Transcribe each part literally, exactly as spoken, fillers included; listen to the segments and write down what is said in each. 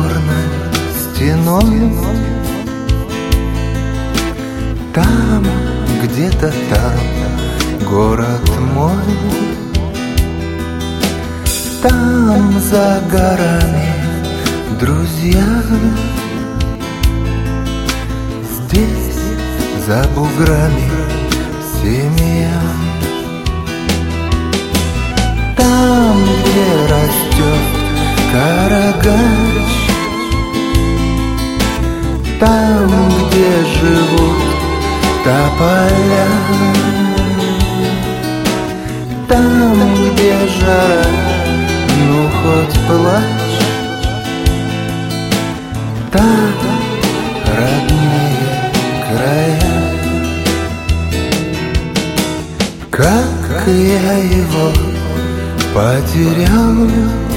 черной стеной. Там, где-то там, город мой. Там за горами друзья. Здесь за буграми семья. Там, где растет карагач, там, где живут тополя, там, где жара, ну хоть плачь, там родные края. Как я его потерял,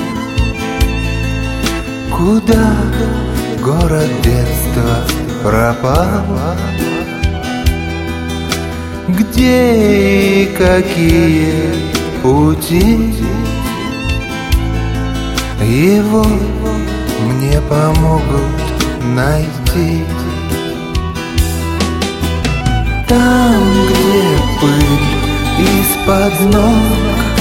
куда город детства пропал, где и какие пути его мне помогут найти. Там, где пыль из-под ног,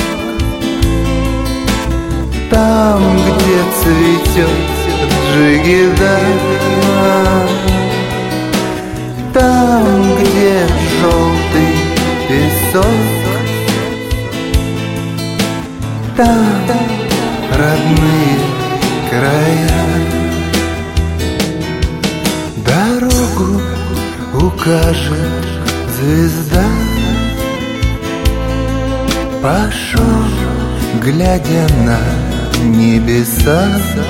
там, где цветет джигита, там, где желтый песок, там родные края. Дорогу укажет звезда. Пошел, глядя на небеса,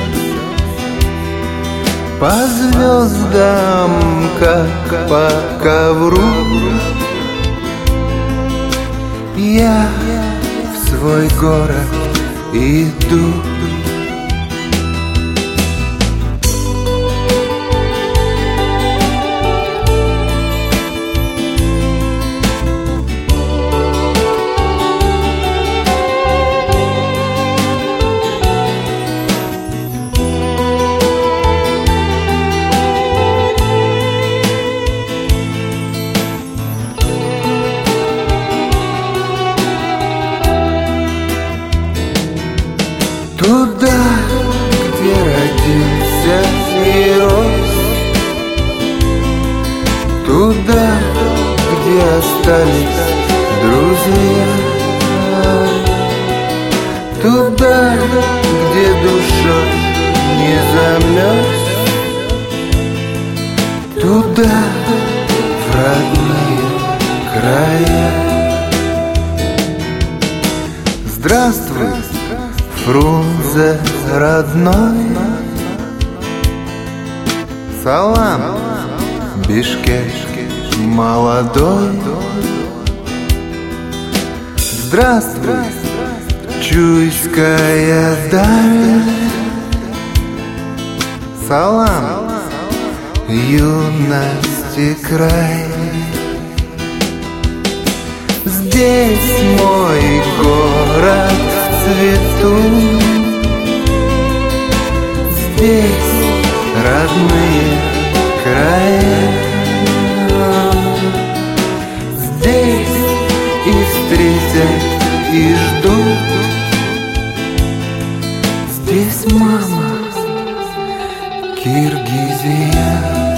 по звездам, как по ковру. Я в свой город иду. Туда, где родился и рос, туда, где остались друзья, туда, где душой не замерз, туда, в родные края. Здравствуй, Фрунзе родной, салам, Бишкек молодой. Здравствуй, Чуйская даль, салам, юности край. Здесь мой город в цвету, здесь родные края, здесь и встретят, и ждут. Здесь мама, Киргизия.